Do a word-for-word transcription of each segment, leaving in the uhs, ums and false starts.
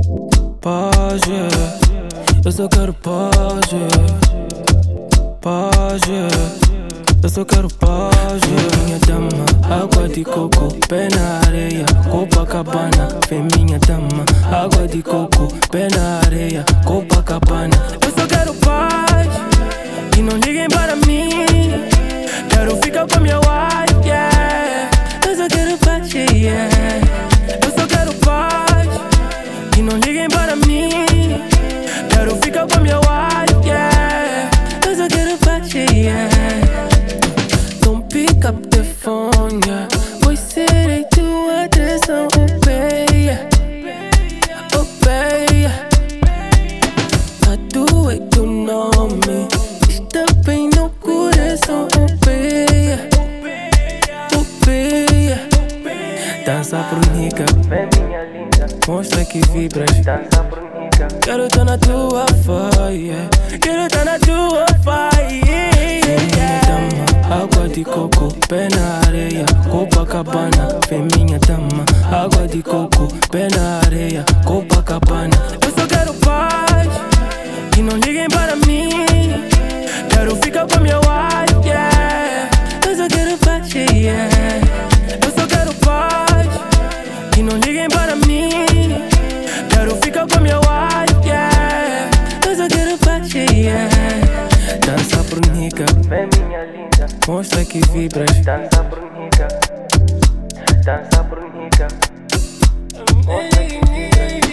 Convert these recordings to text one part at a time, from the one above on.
Page, eu só quero page. Page, eu só quero page. Minha dama, água de coco, pé na areia, Copacabana. Vem minha dama, água de coco, pé na areia, Copacabana. Eu só quero paz, e não liguem para mim. Quero ficar com minha wife, yeah. Eu só quero paz, yeah. Eu só quero paz, e não liguem para mim. Quero ficar com minha wife, yeah. Eu só quero paz, yeah. Don't pick up the phone, yeah. Vou ser tua atenção, oh baby, oh baby. I do it, you know me. Está bem no coração, oh baby, oh baby. Dança bonita, Vem minha linda, mostra que vibras. dança bonita. Quero tá na tua faia, quero tá na tua faia. Minha dama, água de coco, pé na areia, Copacabana. Vem minha dama, água de coco, pé na areia, Copacabana. Eu só quero paz, e não liguem para mim. Quero ficar com minha wife, yeah. Eu só quero paz, yeah. Eu só quero paz, e não liguem para mim. Quero ficar com minha wife, yeah. Eu só quero paz, yeah. Dança bonita, Vem minha linda, mostra que vibras. dança bonita. Dança bonita. Mostra que vibras.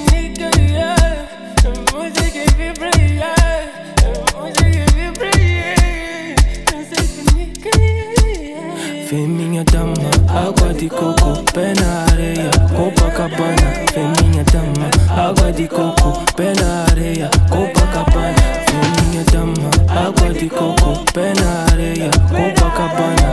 Vem minha dama, água de coco, pé na areia, Copacabana. Vem minha dama, água de coco, pé na areia, Copacabana. Vem minha dama, água de coco, pé na areia, Copacabana.